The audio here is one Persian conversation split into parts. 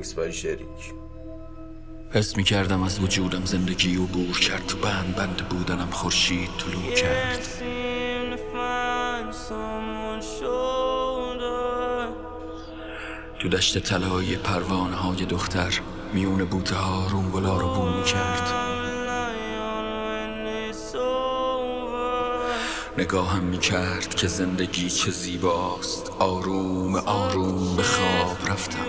Mix by شریک. حس می‌کردم از وجودم زندگی عبور کرد، تو بند بودنم خورشید طلوع کرد. تو دشت طلایی پروانه های دختر، میون بوته ها رونگلا رو بو می‌کرد. نگاهم می‌کرد که زندگی چه زیباست، آروم آروم به خواب رفتم.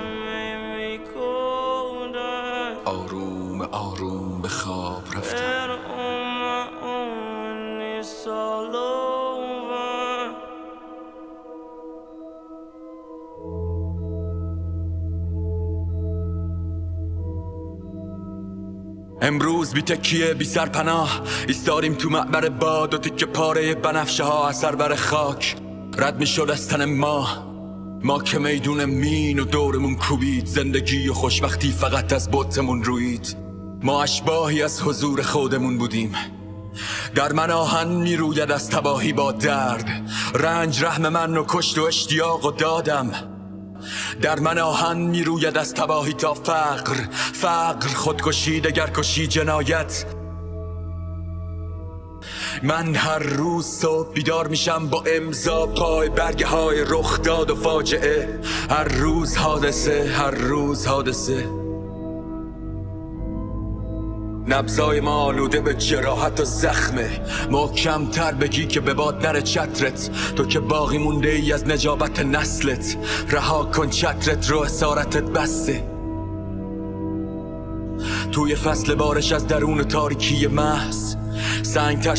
آروم آروم به خواب رفتم. امروز بی تکیه بی سرپناه ایستادیم تو معبر باد و تکه پاره بنفشه ها اثر بر خاک رد می شد از تن ما که میدون مین و دورمون کوبید. زندگی و خوشبختی فقط از بطمون روید. ما اشباهی از حضور خودمون بودیم. در من آهن می روید از تباهی با درد، رنج رحم من رو کشت و اشتیاق و دادم. در من آهن می روید از تباهی تا فقر خودکشی دگرکشی جنایت. من هر روز صبح بیدار میشم با امضا پای برگه های رخ داد و فاجعه. هر روز حادثه. نبضای ما آلوده به جراحت و زخمه. محکم تر بگی که به باد نره چترت، تو که باقی مونده ای از نجابت نسلت. رها کن چترت رو اسارتت بسته. توی فصل بارش از درون تاریکی محض سنگتر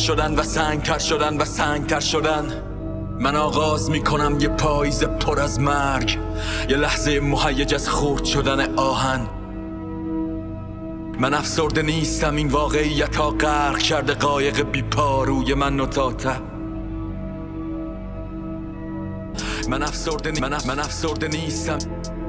شدن. من آغاز میکنم یه پاییز پر از مرگ، یه لحظه مهیج از خرد شدن آهن. من افسرده نیستم، این واقعیت ها غرق کرده قایق بی پاروی من نطاته. من افسرده نیستم.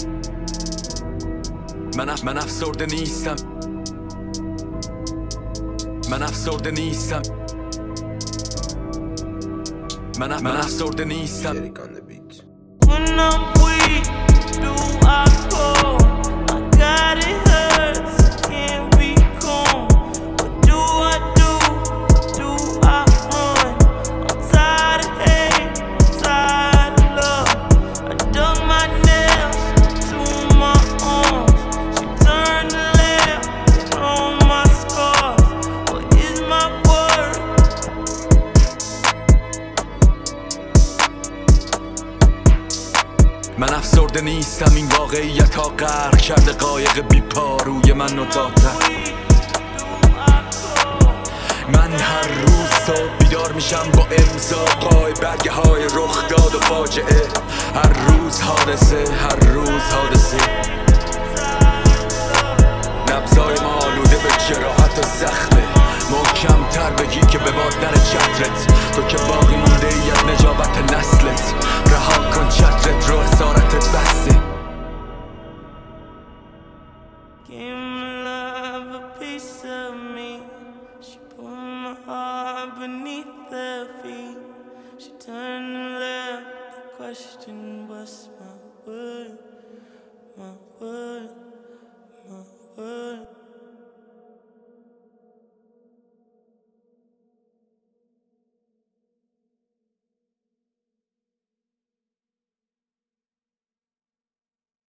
شریک on the beat. When I'm weak, do I call? I got it hurts, can't be calm. What do I do? Do I run? I'm tired of hate, I'm tired of love. I dug my nails to my arms. She turned to left on my scars. What is my word? من افسرده نیستم، این واقعیت ها غرق کرده قایق بی پاروی من نطاته. من هر روز صبح بیدار میشم با امضا پای برگه های رخ داد و فاجعه. هر روز حادثه. نبضای ما آلوده به جراحت و زخمه. محکم تر بگی که به باد نره چترت، تو که باقی مونده ای از نجابت نسلت. رها کن چترت رو اسارتت بسته. Give my love a piece of me. She put my heart beneath their feet. She turned and left. The question was my word, my word.